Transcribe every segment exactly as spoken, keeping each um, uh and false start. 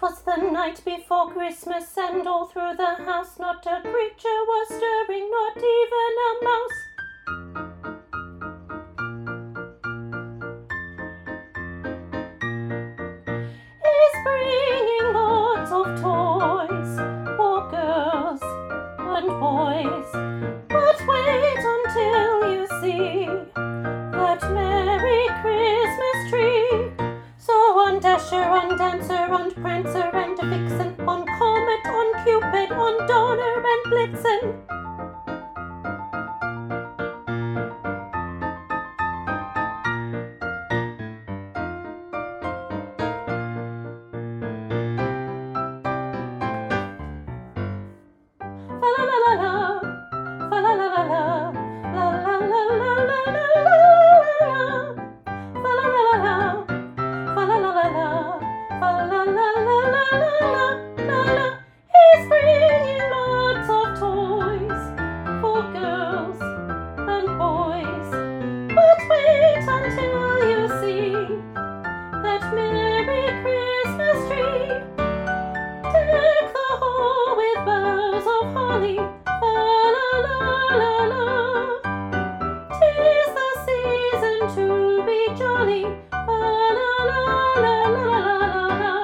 'Twas the night before Christmas, and all through the house not a creature was stirring, not even a mouse. He's bringing lots of toys for girls and boys, but wait until you see that Merry Christmas tree. So on Dasher, on Dancer, on Prancer and Vixen, on Comet, on Cupid, on Donner and Blitzen. Fa la la la la, fa la la la la, la la la la la la la, fa la la la la. Fa la la la la, fa la la la la la la la. He's bringing lots of toys for girls and boys, but wait until you see that Merry Christmas tree. Deck the hall with boughs of holly, fa la la la la. 'Tis the season to be jolly, fa la la la la la la la.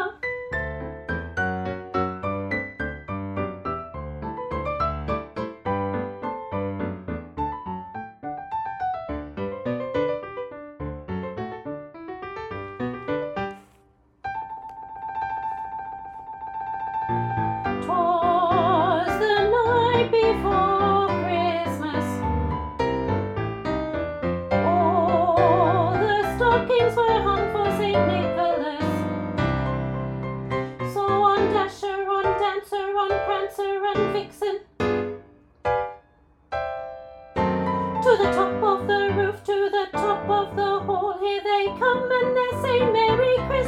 Twas the night before Christmas. All the stockings were hung for Saint Nicholas. So on Dasher, on Dancer, on Prancer and Vixen, to the top of the roof, to the top of the hall, here they come and they say Merry Christmas.